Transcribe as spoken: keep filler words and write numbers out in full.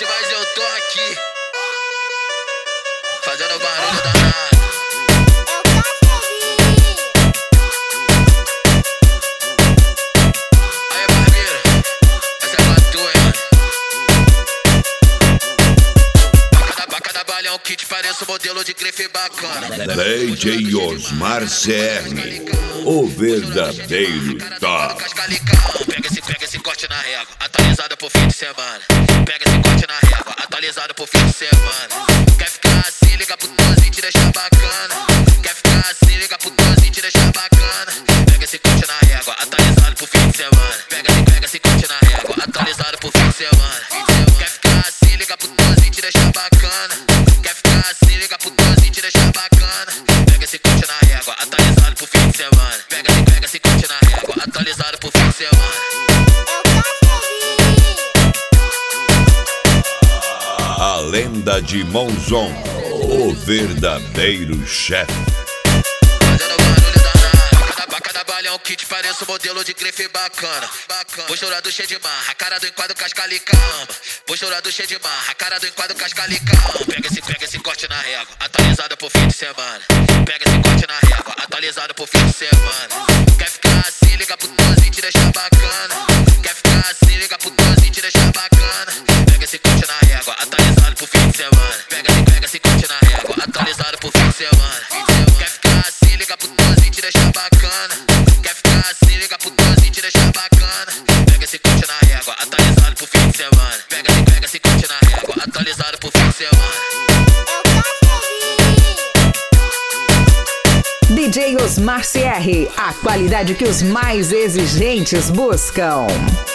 conhece, mas eu tô aqui fazendo barulho danado. Aí, barbeiro, essa é pra tu, hein, mano. Pra cada balha é um kit, parece um modelo de grife bacana. D J Osmar C R, o verdadeiro top. Pega esse, pega esse corte na régua, atualizado pro fim de semana. Pega esse corte na régua, atualizado pro fim de semana. Quer ficar assim, liga pro Tozinho, te deixar bacana. Quer ficar assim, liga pro Tozinho, te deixar bacana. Pega esse corte na régua, atualizado pro fim de semana. Pega esse, pega esse corte na régua, atualizado pro fim de semana. Quer ficar assim, liga pro Tozinho, te deixar bacana. Quer ficar assim, liga pro Tozinho, te deixar bacana. Pega esse corte na régua, atualizado pro fim de semana. Pega esse, pega esse corte na régua, atualizado pro fim de semana. A lenda de Monzon, o verdadeiro chefe. Fazendo barulho danado. Cada, cada balha é um kit, parece um modelo de grife bacana. Posturado cheio de marra, cara do enquadro cascalicamba. Posturado cheio de marra, cara do enquadro cascalicamba. Pega esse, pega esse corte na régua, atualizado pro fim de semana. Pega esse corte na régua, atualizado pro fim de semana. Quer ficar assim, liga pro Tozinho, te deixar bacana. Quer ficar assim, liga pro Tozinho, te deixar bacana. Pega esse corte na régua, atualizado pro fim de semana. Pega esse, pega esse corte na régua, atualizado pro fim de semana. Quer ficar assim, liga pro Tozinho, te deixar bacana. Quer ficar assim, liga pro Tozinho, te deixar bacana. Pega esse corte na régua, atualizado pro fim de semana. Pega esse, pega esse corte na régua, atualizado pro fim de semana. D J Osmar C R, a qualidade que os mais exigentes buscam.